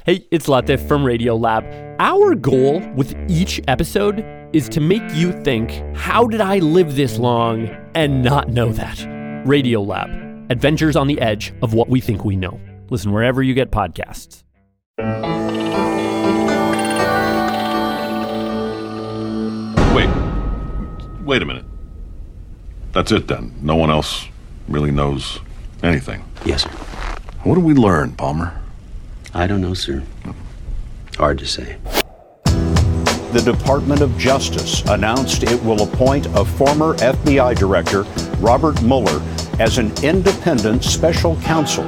Hey, it's Latif from Radiolab. Our goal with each episode is to make you think, how did I live this long and not know that? Radiolab, adventures on the edge of what we think we know. Listen wherever you get podcasts. Wait a minute. That's it then? No one else really knows anything? Yes, sir. What did we learn, Palmer? I don't know, sir. Hard to say. The Department of Justice announced it will appoint a former FBI director, Robert Mueller, as an independent special counsel.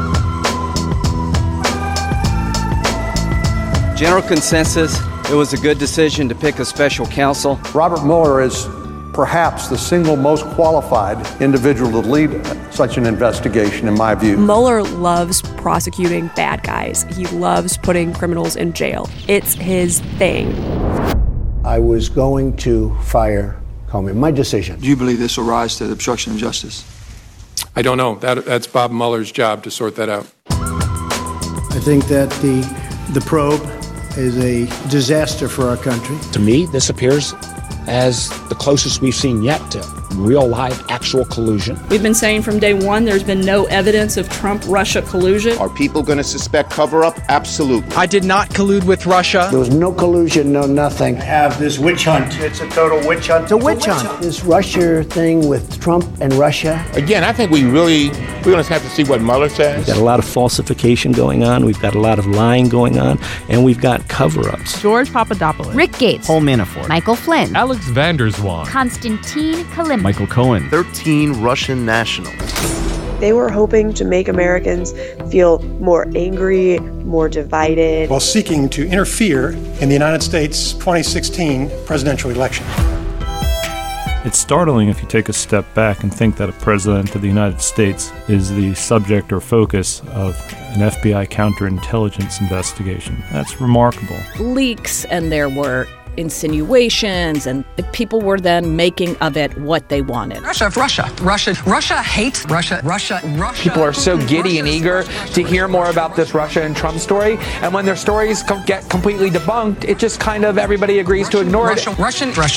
General consensus, it was a good decision to pick a special counsel. Robert Mueller is perhaps the single most qualified individual to lead such an investigation, in my view. Mueller loves prosecuting bad guys. He loves putting criminals in jail. It's his thing. I was going to fire Comey. My decision. Do you believe this will rise to the obstruction of justice? I don't know. That's Bob Mueller's job to sort that out. I think that the probe is a disaster for our country. To me, this appears as the closest we've seen yet to real live actual collusion. We've been saying from day one there's been no evidence of Trump-Russia collusion. Are people going to suspect cover-up? Absolutely. I did not collude with Russia. There was no collusion, no nothing. Have this witch hunt. It's a total witch hunt. It's a witch hunt. This Russia thing with Trump and Russia. Again, I think we're going to have to see what Mueller says. We've got a lot of falsification going on. We've got a lot of lying going on. And we've got cover-ups. George Papadopoulos. Rick Gates. Paul Manafort. Michael Flynn. Alex Vander Zwaan. Konstantin Kilimnik. Michael Cohen. 13 Russian nationals. They were hoping to make Americans feel more angry, more divided, while seeking to interfere in the United States 2016 presidential election. It's startling if you take a step back and think that a president of the United States is the subject or focus of an FBI counterintelligence investigation. That's remarkable. Leaks, and there were insinuations, and people were then making of it what they wanted. Russia hates Russia. People are so giddy and eager to hear more about this Russia and Trump story, and when their stories get completely debunked, it just kind of everybody agrees to ignore it. Russian. It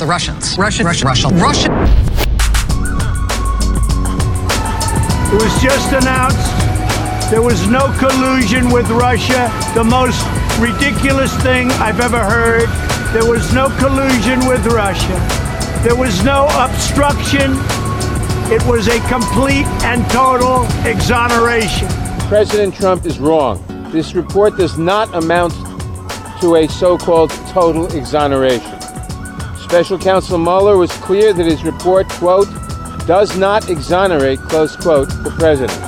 was just announced there was no collusion with Russia, the most ridiculous thing I've ever heard. There was no collusion with Russia. There was no obstruction. It was a complete and total exoneration. President Trump is wrong. This report does not amount to a so-called total exoneration. Special Counsel Mueller was clear that his report, quote, does not exonerate, close quote, the president.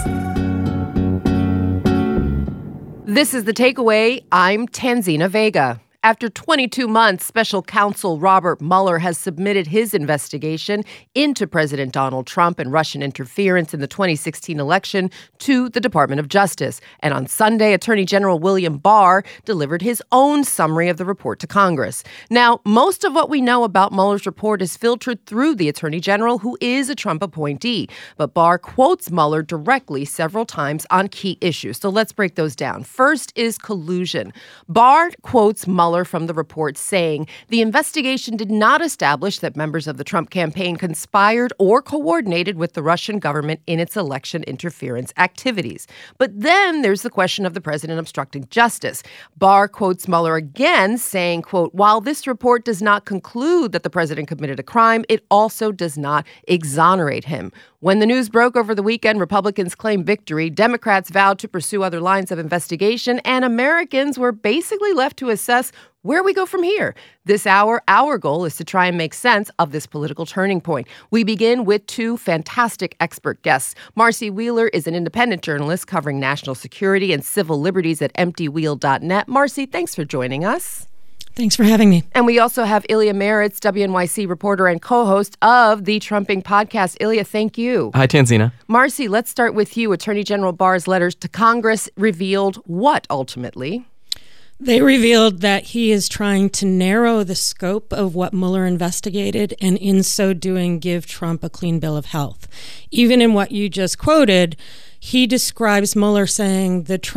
This is The Takeaway. I'm Tanzina Vega. After 22 months, Special Counsel Robert Mueller has submitted his investigation into President Donald Trump and Russian interference in the 2016 election to the Department of Justice. And on Sunday, Attorney General William Barr delivered his own summary of the report to Congress. Now, most of what we know about Mueller's report is filtered through the Attorney General, who is a Trump appointee. But Barr quotes Mueller directly several times on key issues. So let's break those down. First is collusion. Barr quotes Mueller from the report saying the investigation did not establish that members of the Trump campaign conspired or coordinated with the Russian government in its election interference activities. But then there's the question of the president obstructing justice. Barr quotes Mueller again saying, quote, while this report does not conclude that the president committed a crime, it also does not exonerate him. When the news broke over the weekend, Republicans claimed victory, Democrats vowed to pursue other lines of investigation, and Americans were basically left to assess where we go from here. This hour, our goal is to try and make sense of this political turning point. We begin with two fantastic expert guests. Marcy Wheeler is an independent journalist covering national security and civil liberties at EmptyWheel.net. Marcy, thanks for joining us. Thanks for having me. And we also have Ilya Meritz, WNYC reporter and co-host of the Trumping podcast. Ilya, thank you. Hi, Tanzina. Marcy, let's start with you. Attorney General Barr's letters to Congress revealed what ultimately? They revealed that he is trying to narrow the scope of what Mueller investigated and in so doing give Trump a clean bill of health. Even in what you just quoted, he describes Mueller saying the Trump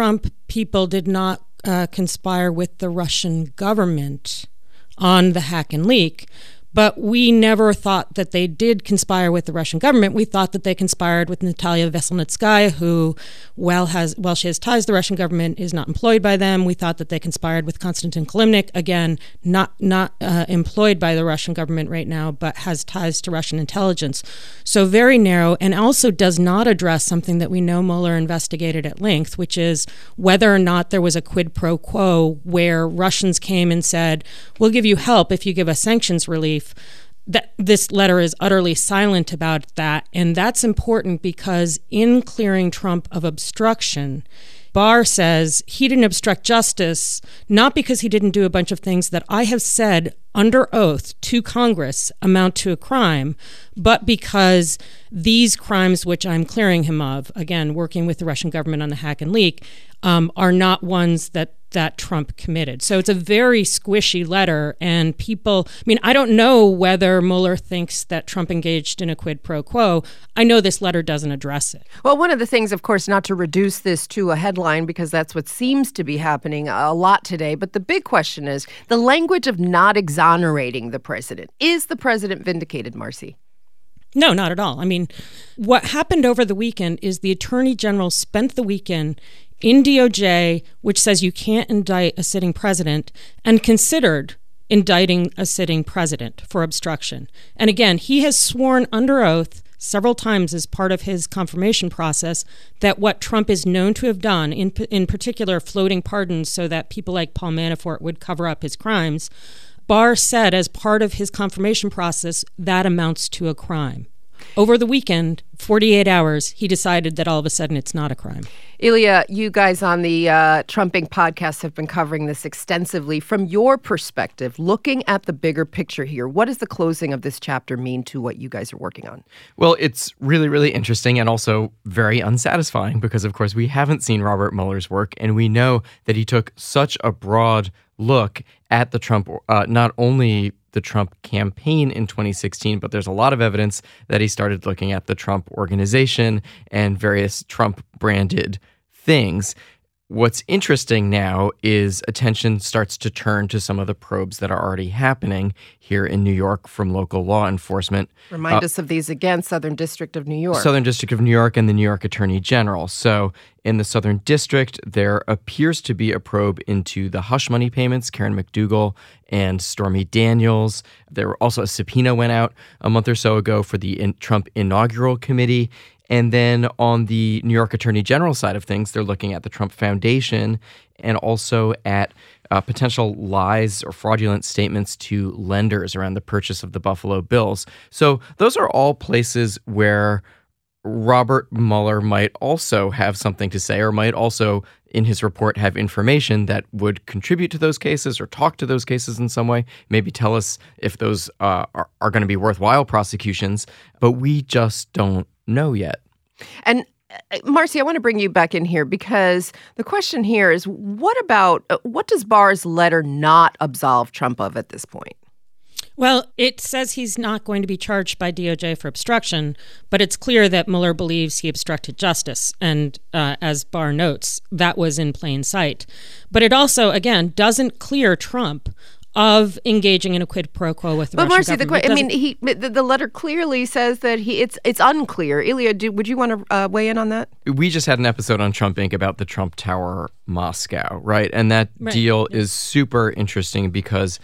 people did not conspire with the Russian government on the hack and leak. But we never thought that they did conspire with the Russian government. We thought that they conspired with Natalia Veselnitskaya, who, while she has ties to the Russian government, is not employed by them. We thought that they conspired with Konstantin Kilimnik, again, not employed by the Russian government right now, but has ties to Russian intelligence. So very narrow, and also does not address something that we know Mueller investigated at length, which is whether or not there was a quid pro quo where Russians came and said, we'll give you help if you give us sanctions relief. That this letter is utterly silent about that, and that's important because in clearing Trump of obstruction, Barr says he didn't obstruct justice, not because he didn't do a bunch of things that I have said under oath to Congress amount to a crime, but because these crimes which I'm clearing him of, again, working with the Russian government on the hack and leak, are not ones that Trump committed. So it's a very squishy letter, and people, I mean, I don't know whether Mueller thinks that Trump engaged in a quid pro quo. I know this letter doesn't address it. Well, one of the things, of course, not to reduce this to a headline, because that's what seems to be happening a lot today, but the big question is the language of not exonerating the president. Is the president vindicated, Marcy? No, not at all. I mean, what happened over the weekend is the Attorney General spent the weekend in DOJ, which says you can't indict a sitting president, and considered indicting a sitting president for obstruction. And again, he has sworn under oath several times as part of his confirmation process that what Trump is known to have done, in particular floating pardons so that people like Paul Manafort would cover up his crimes, Barr said as part of his confirmation process that amounts to a crime. Over the weekend, 48 hours, he decided that all of a sudden it's not a crime. Ilya, you guys on the Trumping podcast have been covering this extensively. From your perspective, looking at the bigger picture here, what does the closing of this chapter mean to what you guys are working on? Well, it's really, really interesting and also very unsatisfying because, of course, we haven't seen Robert Mueller's work, and we know that he took such a broad look at the Trump, not only the Trump campaign in 2016, but there's a lot of evidence that he started looking at the Trump organization and various Trump-branded things. What's interesting now is attention starts to turn to some of the probes that are already happening here in New York from local law enforcement. Remind us of these again, Southern District of New York. Southern District of New York and the New York Attorney General. So in the Southern District, there appears to be a probe into the hush money payments, Karen McDougal and Stormy Daniels. There were also a subpoena went out a month or so ago for the Trump Inaugural Committee. And then on the New York Attorney General side of things, they're looking at the Trump Foundation and also at potential lies or fraudulent statements to lenders around the purchase of the Buffalo Bills. So those are all places where Robert Mueller might also have something to say, or might also, in his report, have information that would contribute to those cases or talk to those cases in some way, maybe tell us if those are going to be worthwhile prosecutions, but we just don't know yet. And Marcy, I want to bring you back in here because the question here is, what does Barr's letter not absolve Trump of at this point? Well, it says he's not going to be charged by DOJ for obstruction, but it's clear that Mueller believes he obstructed justice. And as Barr notes, that was in plain sight. But it also, again, doesn't clear Trump of engaging in a quid pro quo with the Russian government. The letter clearly says that it's unclear. Ilya, would you want to weigh in on that? We just had an episode on Trump Inc. about the Trump Tower Moscow, right? And that deal is super interesting because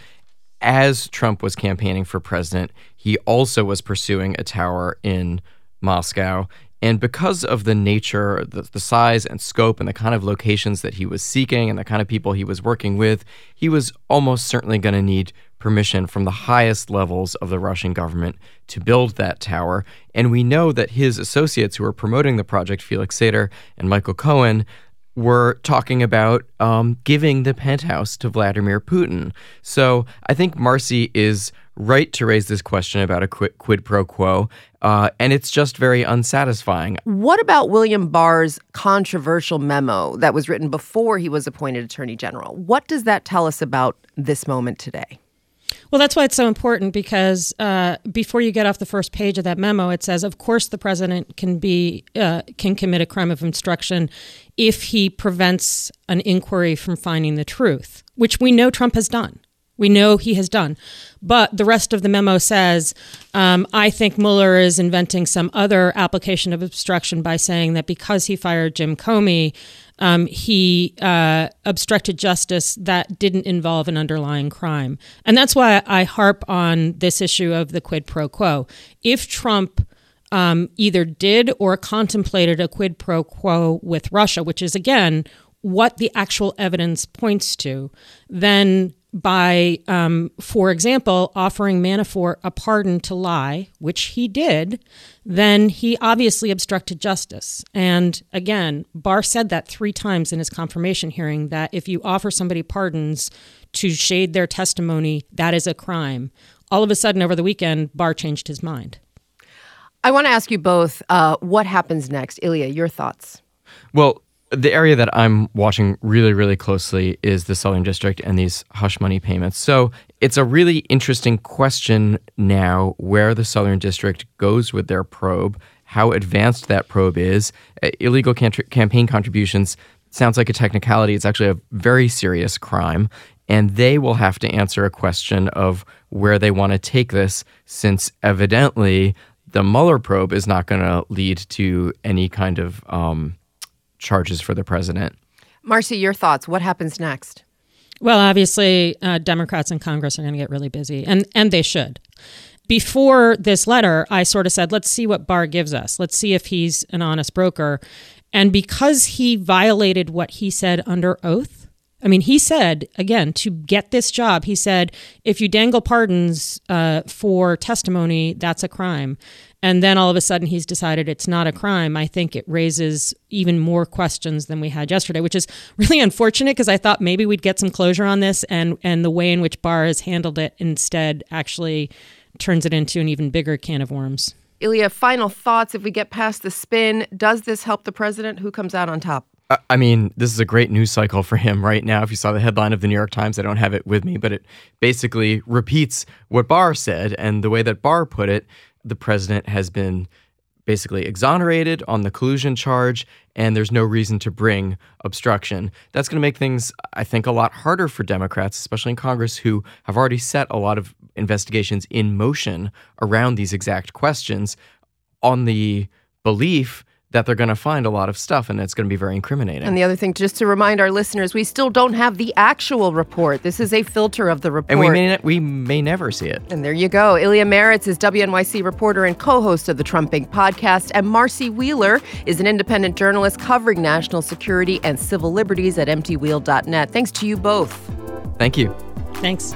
as Trump was campaigning for president, he also was pursuing a tower in Moscow. And because of the nature, the size and scope and the kind of locations that he was seeking and the kind of people he was working with, he was almost certainly going to need permission from the highest levels of the Russian government to build that tower. And we know that his associates who were promoting the project, Felix Sater and Michael Cohen, were talking about giving the penthouse to Vladimir Putin. So I think Marcy is right to raise this question about a quid pro quo, and it's just very unsatisfying. What about William Barr's controversial memo that was written before he was appointed Attorney General? What does that tell us about this moment today? Well, that's why it's so important, because before you get off the first page of that memo, it says, of course, the president can commit a crime of obstruction if he prevents an inquiry from finding the truth, which we know Trump has done. We know he has done. But the rest of the memo says, I think Mueller is inventing some other application of obstruction by saying that because he fired Jim Comey, he obstructed justice that didn't involve an underlying crime. And that's why I harp on this issue of the quid pro quo. If Trump either did or contemplated a quid pro quo with Russia, which is, again, what the actual evidence points to, then by, for example, offering Manafort a pardon to lie, which he did, then he obviously obstructed justice. And again, Barr said that 3 times in his confirmation hearing, that if you offer somebody pardons to shade their testimony, that is a crime. All of a sudden, over the weekend, Barr changed his mind. I want to ask you both, what happens next? Ilya, your thoughts? Well, the area that I'm watching really, really closely is the Southern District and these hush money payments. So it's a really interesting question now where the Southern District goes with their probe, how advanced that probe is. Illegal campaign contributions sounds like a technicality. It's actually a very serious crime. And they will have to answer a question of where they want to take this, since evidently the Mueller probe is not going to lead to any kind of charges for the president. Marcy, your thoughts. What happens next? Well, obviously, Democrats in Congress are going to get really busy, and they should. Before this letter, I sort of said, let's see what Barr gives us. Let's see if he's an honest broker. And because he violated what he said under oath, I mean, he said, again, to get this job, he said, if you dangle pardons for testimony, that's a crime. And then all of a sudden he's decided it's not a crime. I think it raises even more questions than we had yesterday, which is really unfortunate, because I thought maybe we'd get some closure on this, and the way in which Barr has handled it instead actually turns it into an even bigger can of worms. Ilya, final thoughts. If we get past the spin, does this help the president? Who comes out on top? I mean, this is a great news cycle for him right now. If you saw the headline of the New York Times, I don't have it with me, but it basically repeats what Barr said. And the way that Barr put it, the president has been basically exonerated on the collusion charge, and there's no reason to bring obstruction. That's going to make things, I think, a lot harder for Democrats, especially in Congress, who have already set a lot of investigations in motion around these exact questions on the belief that they're going to find a lot of stuff, and it's going to be very incriminating. And the other thing, just to remind our listeners, we still don't have the actual report. This is a filter of the report. And we may never see it. And there you go. Ilya Marritz is WNYC reporter and co-host of the Trump Inc. podcast, and Marcy Wheeler is an independent journalist covering national security and civil liberties at emptywheel.net. Thanks to you both. Thank you. Thanks.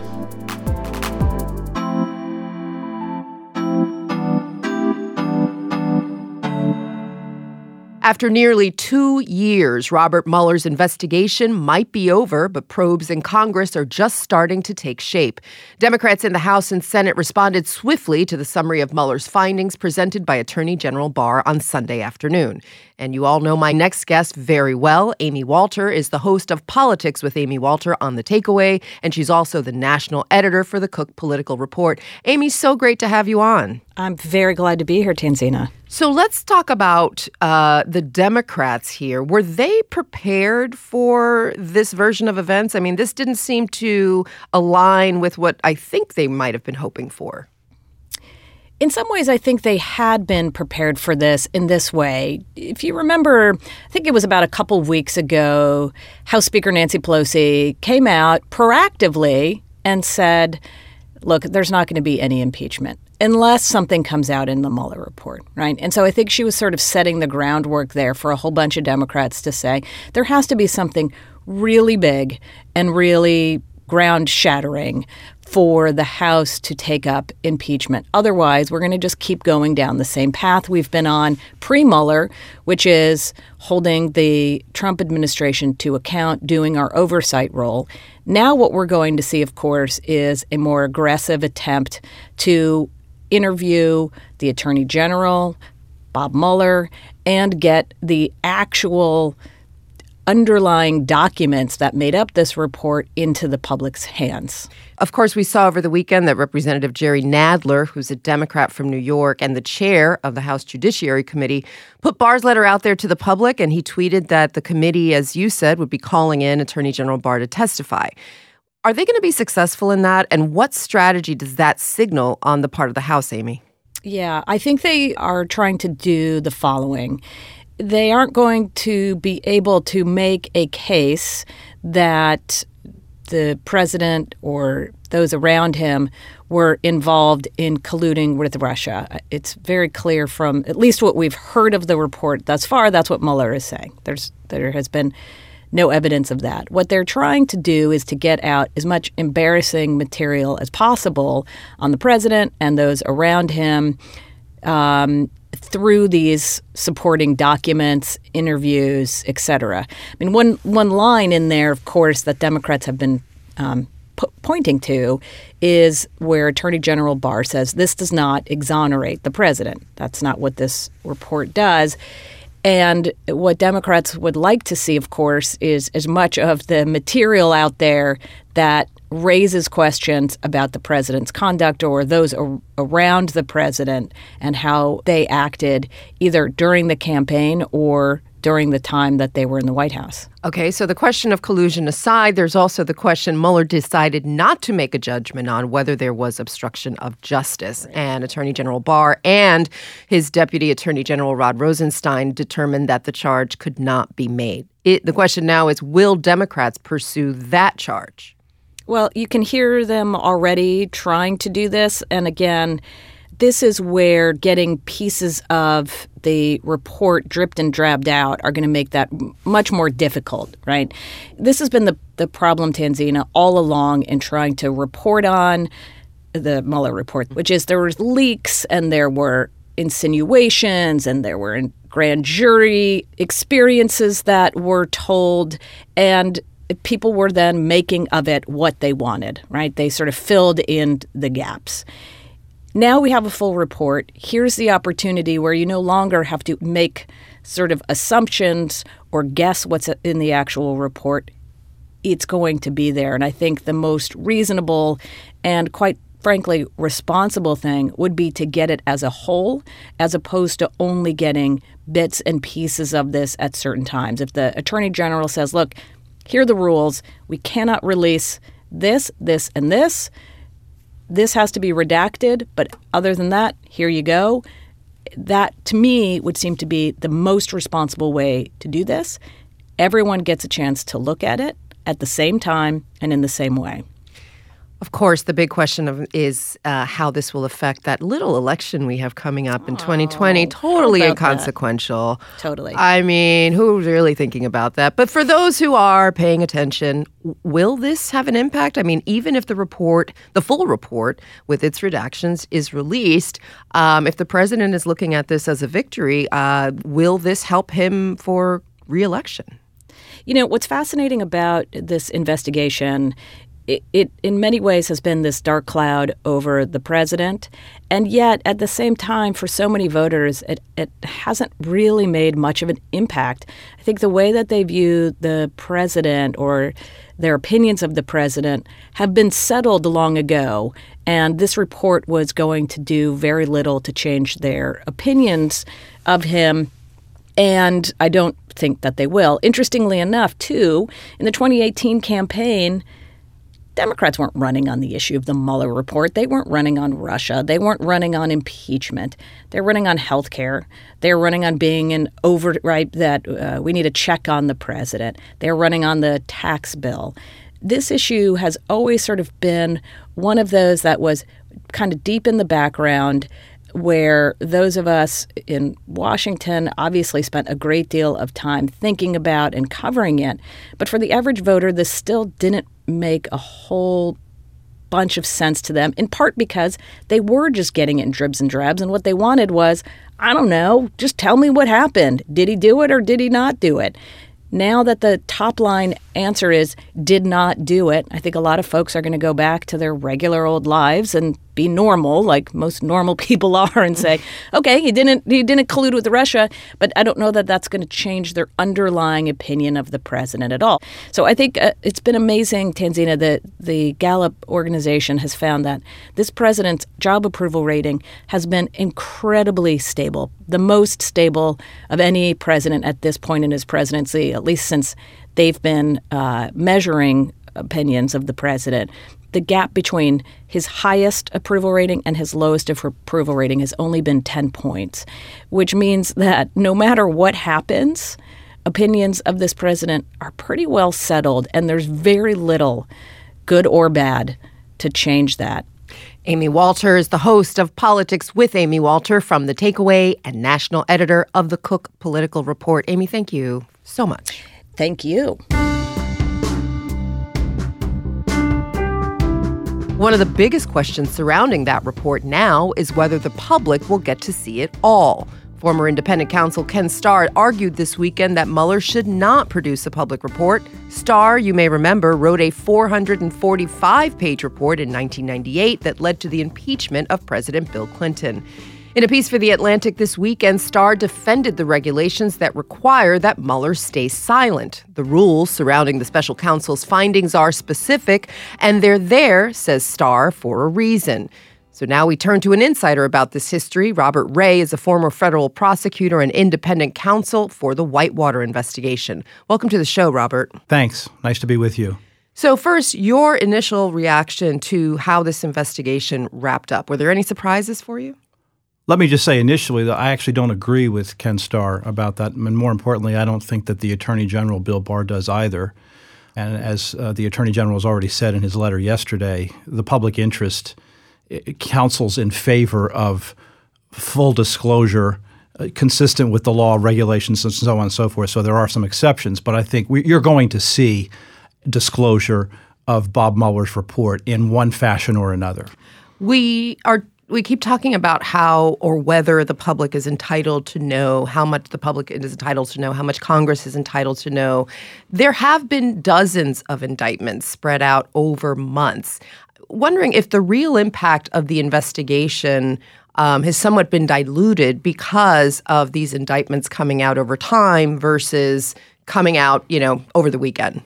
After nearly 2 years, Robert Mueller's investigation might be over, but probes in Congress are just starting to take shape. Democrats in the House and Senate responded swiftly to the summary of Mueller's findings presented by Attorney General Barr on Sunday afternoon. And you all know my next guest very well. Amy Walter is the host of Politics with Amy Walter on The Takeaway, and she's also the national editor for the Cook Political Report. Amy, so great to have you on. I'm very glad to be here, Tanzina. So let's talk about the Democrats here. Were they prepared for this version of events? I mean, this didn't seem to align with what I think they might have been hoping for. In some ways, I think they had been prepared for this in this way. If you remember, I think it was about a couple of weeks ago, House Speaker Nancy Pelosi came out proactively and said, look, there's not going to be any impeachment unless something comes out in the Mueller report, right? And so I think she was sort of setting the groundwork there for a whole bunch of Democrats to say there has to be something really big and really ground-shattering for the House to take up impeachment. Otherwise, we're going to just keep going down the same path we've been on pre-Mueller, which is holding the Trump administration to account, doing our oversight role. Now what we're going to see, of course, is a more aggressive attempt to interview the Attorney General, Bob Mueller, and get the actual underlying documents that made up this report into the public's hands. Of course, we saw over the weekend that Representative Jerry Nadler, who's a Democrat from New York and the chair of the House Judiciary Committee, put Barr's letter out there to the public, and he tweeted that the committee, as you said, would be calling in Attorney General Barr to testify. Are they going to be successful in that? And what strategy does that signal on the part of the House, Amy? Yeah, I think they are trying to do the following. They aren't going to be able to make a case that the president or those around him were involved in colluding with Russia. It's very clear from at least what we've heard of the report thus far, that's what Mueller is saying. There has been no evidence of that. What they're trying to do is to get out as much embarrassing material as possible on the president and those around him through these supporting documents, interviews, et cetera. I mean, one line in there, of course, that Democrats have been pointing to is where Attorney General Barr says this does not exonerate the president. That's not what this report does. And what Democrats would like to see, of course, is as much of the material out there that raises questions about the president's conduct or those around the president and how they acted either during the campaign or during the time that they were in the White House. Okay, so the question of collusion aside, there's also the question Mueller decided not to make a judgment on whether there was obstruction of justice. And Attorney General Barr and his Deputy Attorney General Rod Rosenstein determined that the charge could not be made. The question now is, will Democrats pursue that charge? Well, you can hear them already trying to do this. And again, this is where getting pieces of the report dripped and drabbed out are going to make that much more difficult, right? This has been the problem, Tanzina, all along in trying to report on the Mueller report, which is there were leaks and there were insinuations and there were grand jury experiences that were told, and people were then making of it what they wanted, right? They sort of filled in the gaps. Now we have a full report. Here's the opportunity where you no longer have to make sort of assumptions or guess what's in the actual report. It's going to be there. And I think the most reasonable and quite frankly responsible thing would be to get it as a whole as opposed to only getting bits and pieces of this at certain times. If the Attorney General says, look, here are the rules. We cannot release this, this, and this. This has to be redacted, but other than that, here you go. That, to me, would seem to be the most responsible way to do this. Everyone gets a chance to look at it at the same time and in the same way. Of course, the big question is how this will affect that little election we have coming up in 2020. Totally inconsequential. That? Totally. I mean, who's really thinking about that? But for those who are paying attention, will this have an impact? I mean, even if the report, the full report with its redactions is released, if the president is looking at this as a victory, will this help him for re-election? You know, what's fascinating about this investigation, it in many ways has been this dark cloud over the president. And yet, at the same time, for so many voters, it hasn't really made much of an impact. I think the way that they view the president or their opinions of the president have been settled long ago. And this report was going to do very little to change their opinions of him. And I don't think that they will. Interestingly enough, too, in the 2018 campaign, Democrats weren't running on the issue of the Mueller report. They weren't running on Russia. They weren't running on impeachment. They're running on health care. They're running on being an override that we need a check on the president. They're running on the tax bill. This issue has always sort of been one of those that was kind of deep in the background, where those of us in Washington obviously spent a great deal of time thinking about and covering it. But for the average voter, this still didn't make a whole bunch of sense to them, in part because they were just getting it in dribs and drabs. And what they wanted was, I don't know, just tell me what happened. Did he do it or did he not do it? Now that the top line answer is did not do it, I think a lot of folks are going to go back to their regular old lives and be normal, like most normal people are, and say, okay, he didn't collude with Russia, but I don't know that that's going to change their underlying opinion of the president at all. So I think it's been amazing, Tanzina, that the Gallup organization has found that this president's job approval rating has been incredibly stable, the most stable of any president at this point in his presidency, at least since they've been measuring opinions of the president. The gap between his highest approval rating and his lowest approval rating has only been 10 points, which means that no matter what happens, opinions of this president are pretty well settled, and there's very little, good or bad, to change that. Amy Walter is the host of Politics with Amy Walter from The Takeaway and national editor of the Cook Political Report. Amy, thank you so much. Thank you. One of the biggest questions surrounding that report now is whether the public will get to see it all. Former independent counsel Ken Starr argued this weekend that Mueller should not produce a public report. Starr, you may remember, wrote a 445-page report in 1998 that led to the impeachment of President Bill Clinton. In a piece for The Atlantic this weekend, Starr defended the regulations that require that Mueller stay silent. The rules surrounding the special counsel's findings are specific, and they're there, says Starr, for a reason. So now we turn to an insider about this history. Robert Ray is a former federal prosecutor and independent counsel for the Whitewater investigation. Welcome to the show, Robert. Thanks. Nice to be with you. So first, your initial reaction to how this investigation wrapped up. Were there any surprises for you? Let me just say initially that I actually don't agree with Ken Starr about that. And more importantly, I don't think that the Attorney General, Bill Barr, does either. And as the Attorney General has already said in his letter yesterday, the public interest counsels in favor of full disclosure consistent with the law, regulations, and so on and so forth. So there are some exceptions. But I think you're going to see disclosure of Bob Mueller's report in one fashion or another. We keep talking about how or whether the public is entitled to know, how much the public is entitled to know, how much Congress is entitled to know. There have been dozens of indictments spread out over months. Wondering if the real impact of the investigation has somewhat been diluted because of these indictments coming out over time versus coming out, over the weekend.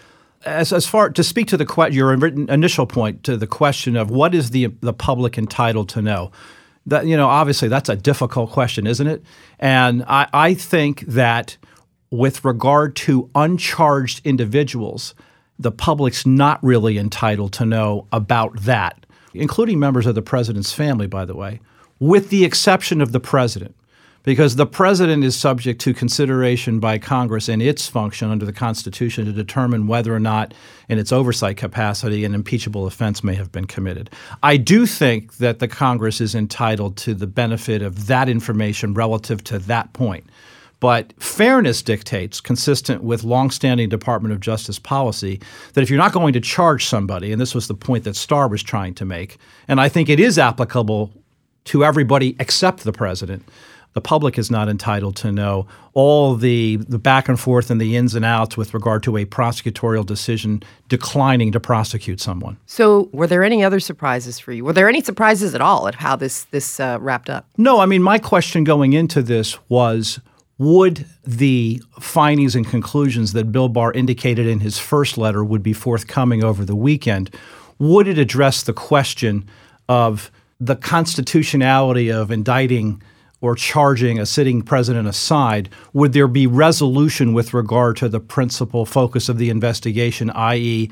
As far to speak to your initial point to the question of what is the public entitled to know, that obviously that's a difficult question, isn't it? And I think that with regard to uncharged individuals, the public's not really entitled to know about that, including members of the president's family, by the way, with the exception of the president. Because the president is subject to consideration by Congress in its function under the Constitution to determine whether or not, in its oversight capacity, an impeachable offense may have been committed. I do think that the Congress is entitled to the benefit of that information relative to that point. But fairness dictates, consistent with longstanding Department of Justice policy, that if you're not going to charge somebody, and this was the point that Starr was trying to make, and I think it is applicable to everybody except the president, the public is not entitled to know all the back and forth and the ins and outs with regard to a prosecutorial decision declining to prosecute someone. So were there any other surprises for you? Were there any surprises at all at how this wrapped up? No, I mean, my question going into this was, would the findings and conclusions that Bill Barr indicated in his first letter would be forthcoming over the weekend, would it address the question of the constitutionality of indicting or charging a sitting president aside? Would there be resolution with regard to the principal focus of the investigation, i.e.,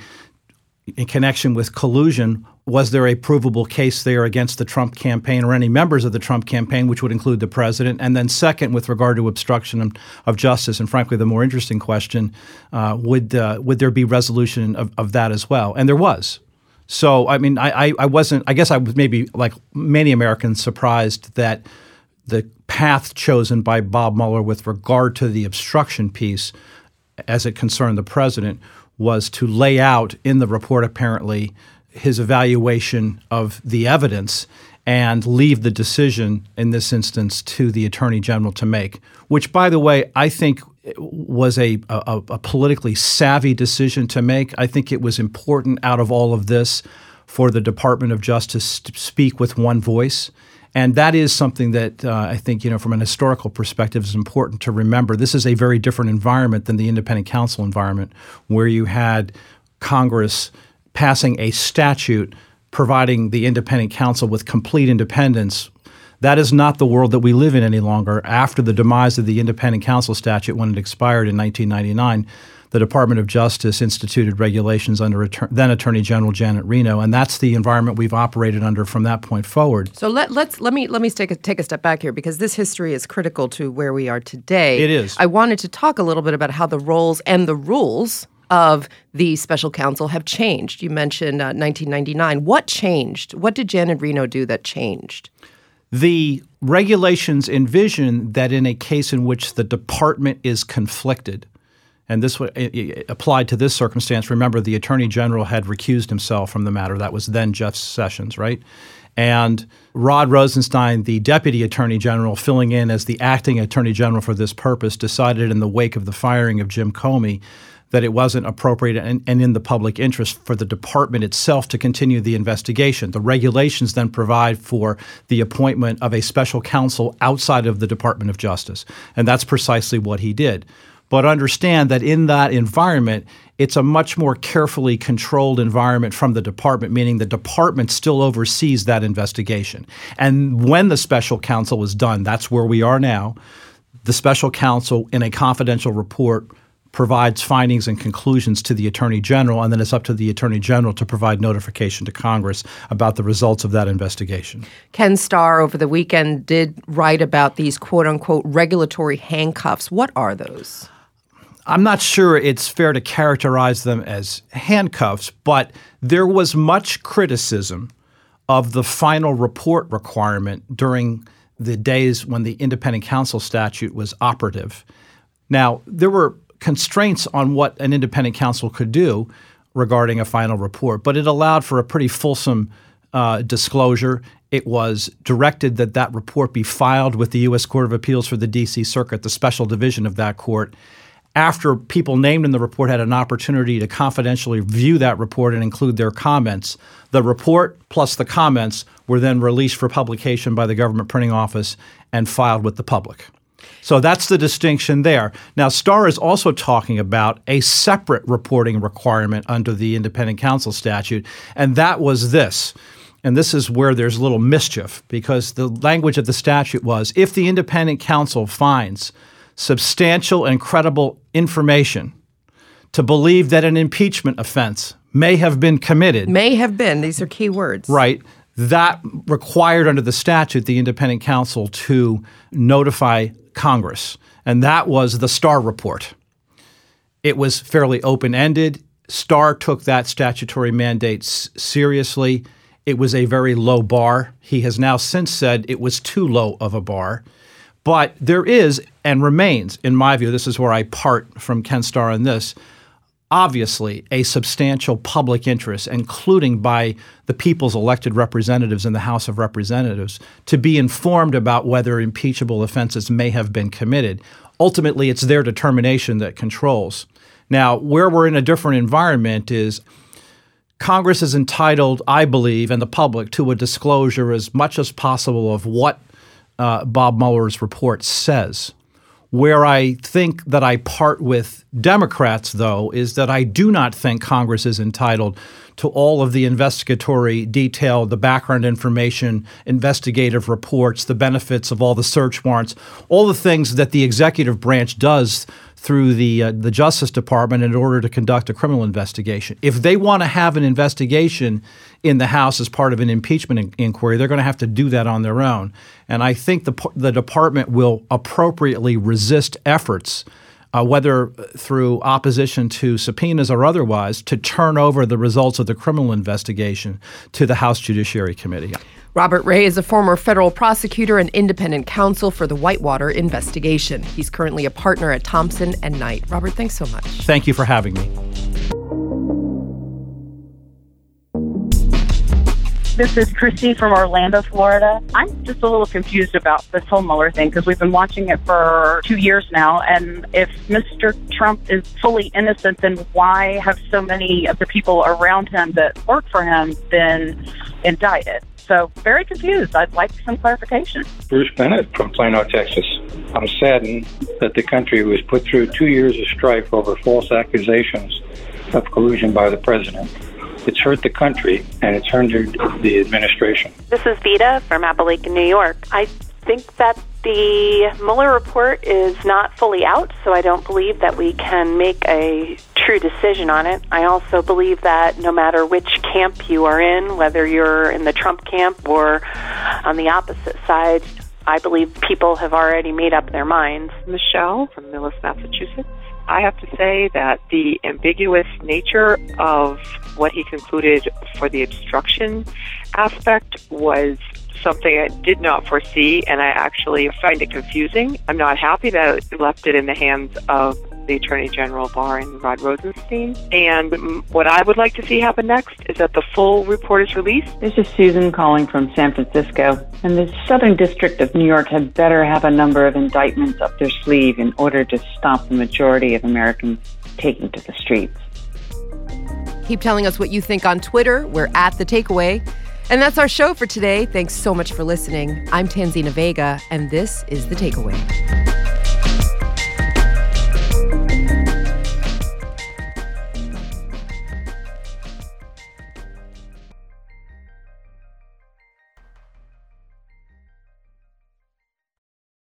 in connection with collusion? Was there a provable case there against the Trump campaign or any members of the Trump campaign, which would include the president? And then second, with regard to obstruction of justice, and frankly, the more interesting question, would there be resolution of that as well? And there was. So, I mean, I guess I was maybe, like many Americans, surprised that the path chosen by Bob Mueller with regard to the obstruction piece as it concerned the president was to lay out in the report, apparently, his evaluation of the evidence and leave the decision in this instance to the Attorney General to make, which, by the way, I think was a politically savvy decision to make. I think it was important out of all of this for the Department of Justice to speak with one voice. And that is something that I think, from an historical perspective is important to remember. This is a very different environment than the independent counsel environment, where you had Congress passing a statute providing the independent counsel with complete independence. That is not the world that we live in any longer. After the demise of the independent counsel statute, when it expired in 1999, the Department of Justice instituted regulations under then Attorney General Janet Reno, and that's the environment we've operated under from that point forward. So let me take a step back here, because this history is critical to where we are today. It is. I wanted to talk a little bit about how the roles and the rules of the special counsel have changed. You mentioned 1999. What changed? What did Janet Reno do that changed? The regulations envision that in a case in which the department is conflicted, and this applied to this circumstance. Remember, the Attorney General had recused himself from the matter. That was then Jeff Sessions, right? And Rod Rosenstein, the Deputy Attorney General, filling in as the acting Attorney General for this purpose, decided in the wake of the firing of Jim Comey that it wasn't appropriate and in the public interest for the department itself to continue the investigation. The regulations then provide for the appointment of a special counsel outside of the Department of Justice, and that's precisely what he did. But understand that in that environment, it's a much more carefully controlled environment from the department, meaning the department still oversees that investigation. And when the special counsel is done, that's where we are now, the special counsel in a confidential report provides findings and conclusions to the Attorney General, and then it's up to the Attorney General to provide notification to Congress about the results of that investigation. Ken Starr over the weekend did write about these quote-unquote regulatory handcuffs. What are those? I'm not sure it's fair to characterize them as handcuffs, but there was much criticism of the final report requirement during the days when the independent counsel statute was operative. Now, there were constraints on what an independent counsel could do regarding a final report, but it allowed for a pretty fulsome disclosure. It was directed that that report be filed with the U.S. Court of Appeals for the D.C. Circuit, the special division of that court. After people named in the report had an opportunity to confidentially view that report and include their comments, the report plus the comments were then released for publication by the government printing office and filed with the public. So that's the distinction there. Now, Starr is also talking about a separate reporting requirement under the independent counsel statute, and that was this. And this is where there's a little mischief, because the language of the statute was, if the independent counsel finds substantial and credible information to believe that an impeachment offense may have been committed. May have been. These are key words. Right. That required under the statute the independent counsel to notify Congress. And that was the Starr report. It was fairly open-ended. Starr took that statutory mandate seriously. It was a very low bar. He has now since said it was too low of a bar. But there is and remains, in my view, this is where I part from Ken Starr on this, obviously a substantial public interest, including by the people's elected representatives in the House of Representatives, to be informed about whether impeachable offenses may have been committed. Ultimately, it's their determination that controls. Now, where we're in a different environment is Congress is entitled, I believe, and the public, to a disclosure as much as possible of what Bob Mueller's report says. Where I think that I part with Democrats, though, is that I do not think Congress is entitled to all of the investigatory detail, the background information, investigative reports, the benefits of all the search warrants, all the things that the executive branch does through the Justice Department in order to conduct a criminal investigation. If they want to have an investigation in the House as part of an impeachment inquiry, they're going to have to do that on their own. And I think the department will appropriately resist efforts, whether through opposition to subpoenas or otherwise, to turn over the results of the criminal investigation to the House Judiciary Committee. Robert Ray is a former federal prosecutor and independent counsel for the Whitewater investigation. He's currently a partner at Thompson & Knight. Robert, thanks so much. Thank you for having me. This is Christy from Orlando, Florida. I'm just a little confused about this whole Mueller thing because we've been watching it for 2 years now. And if Mr. Trump is fully innocent, then why have so many of the people around him that work for him been indicted? So very confused. I'd like some clarification. Bruce Bennett from Plano, Texas. I'm saddened that the country was put through 2 years of strife over false accusations of collusion by the president. It's hurt the country, and it's hindered the administration. This is Vita from Appalachian, New York. I think that the Mueller report is not fully out, so I don't believe that we can make a true decision on it. I also believe that no matter which camp you are in, whether you're in the Trump camp or on the opposite side, I believe people have already made up their minds. Michelle from Millis, Massachusetts. I have to say that the ambiguous nature of what he concluded for the obstruction aspect was something I did not foresee, and I actually find it confusing. I'm not happy that it left it in the hands of the Attorney General Barr and Rod Rosenstein. And what I would like to see happen next is that the full report is released. This is Susan calling from San Francisco. And the Southern District of New York had better have a number of indictments up their sleeve in order to stop the majority of Americans taking to the streets. Keep telling us what you think on Twitter. We're at The Takeaway. And that's our show for today. Thanks so much for listening. I'm Tanzina Vega, and this is The Takeaway.